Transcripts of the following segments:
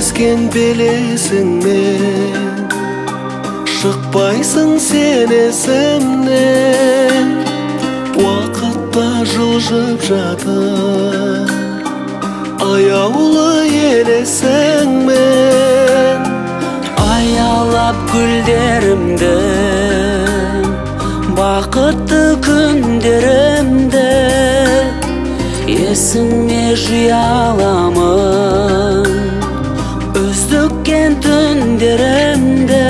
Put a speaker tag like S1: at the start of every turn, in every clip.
S1: кезген белесіңмен, шықпайсың сен есімнен. Уақытта жылжып жатыр аяулы елесіңмен.
S2: Аялап гүлдерімді, бақытты күндерімді есіме жия аламын, үздіккен түндерімді.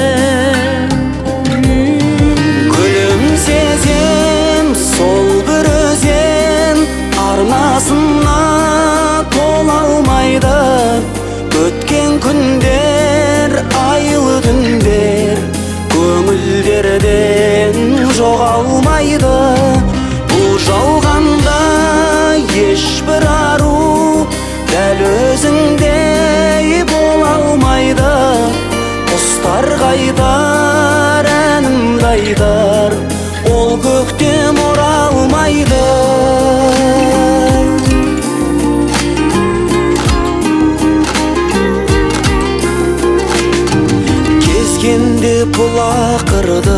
S2: Күлімсезем сол бір өзен арнасына тола алмайды. Өткен күндер, айлы түндер көңілдерден жоғалмайды. Бұл жалғанда ешбір ару дәл өзіңдей бола алмайды. Құстар қайтар, әнімді айтар, ол көктем оралмайды. Кезгенде бұл ақырды,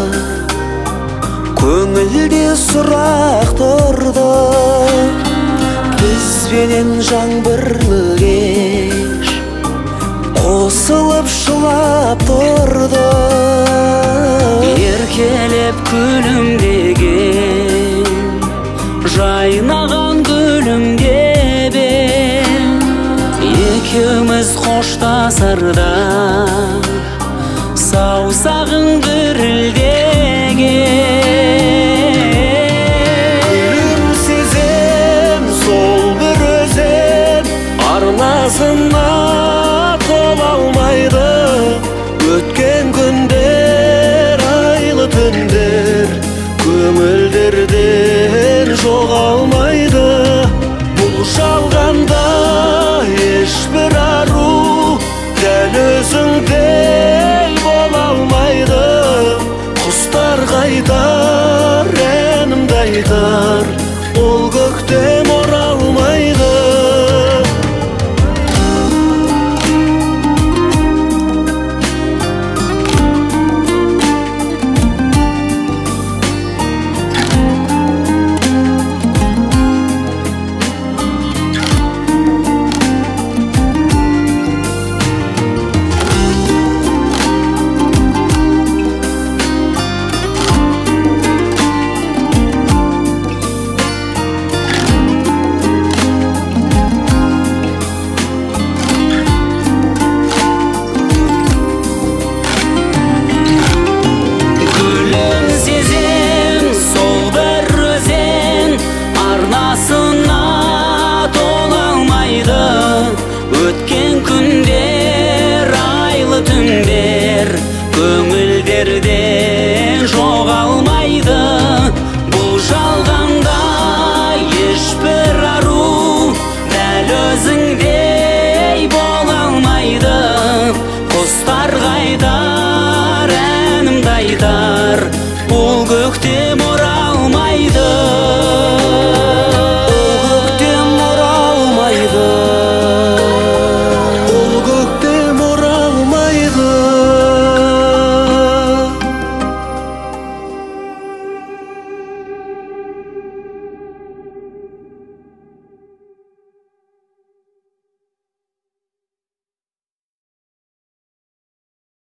S2: көңілде сұрақ тұрды. Бізбенен жаңбырлы кеш қосылып жылап тұрды. Еркелеп күлімдеген жайнаған гүлімде бен, екеуміз қоштасарда